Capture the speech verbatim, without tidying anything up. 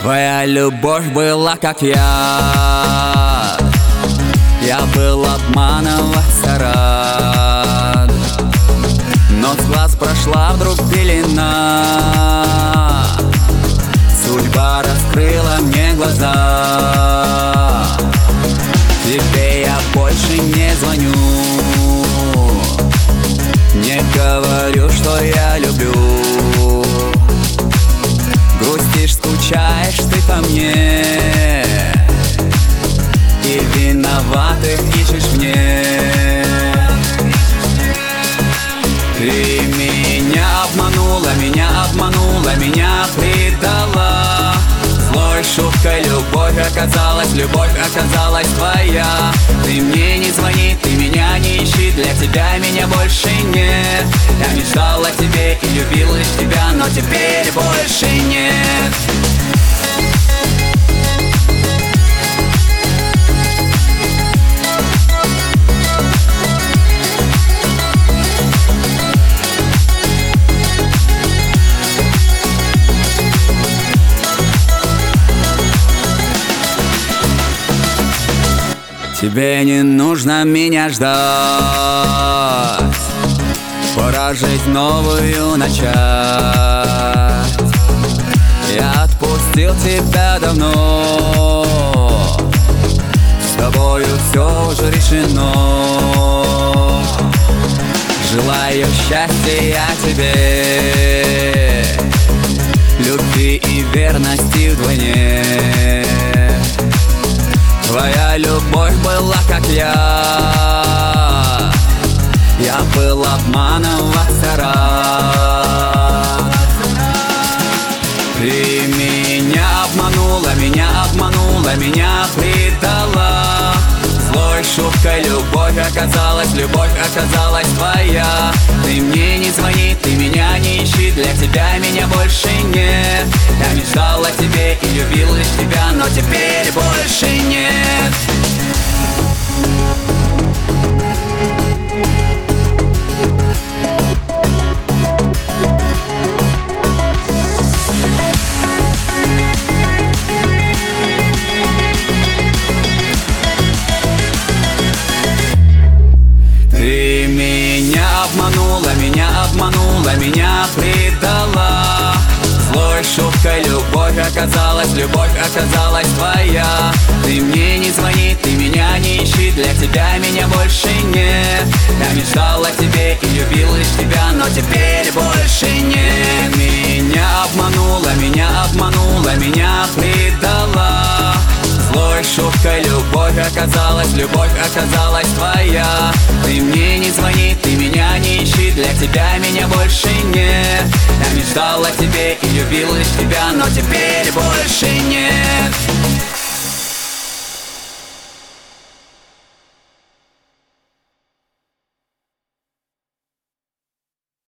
Твоя любовь была как яд. Я был обманываться рад, но с глаз прошла вдруг пелена. Судьба раскрыла мне глаза. Тебе я больше не звоню, не говорю, что я люблю. Грустишь, скучаешь ты по мне, и виноватых ищешь мне. Ты меня обманула, меня обманула, меня предала. Злой шуткой любовь оказалась, любовь оказалась твоя. Ты мне не звони, ты меня не ищи, для тебя меня больше нет. Я мечтал о тебе и любил лишь тебя, но теперь больше нет. Тебе не нужно меня ждать, пора жить новую начать. Я отпустил тебя давно, с тобою все уже решено. Желаю счастья я тебе, любви и верности вдвойне. Твоя любовь была как я, я был обманываться рад. Ты меня обманула, меня обманула, меня предала. Злой шуткой любовь оказалась, любовь оказалась твоя. Ты мне не звони, ты меня не ищи, для тебя меня больше нет. Я мечтал о тебе и любил лишь тебя, но теперь больше нет. Ты меня обманула, меня обманула, меня предала. Злой шуткой любовь оказалась, любовь оказалась твоя. Ты мне не звони, ты меня не ищи, для тебя меня больше нет. Я мечтал о тебе и любил лишь тебя, но теперь больше нет. Меня обманула, меня обманула, меня предала. Злой шуткой любовь оказалась, любовь оказалась твоя. Ты мне не звони, ты меня не ищи, для тебя меня больше нет. Я мечтал о тебе и любил лишь тебя, но теперь больше нет.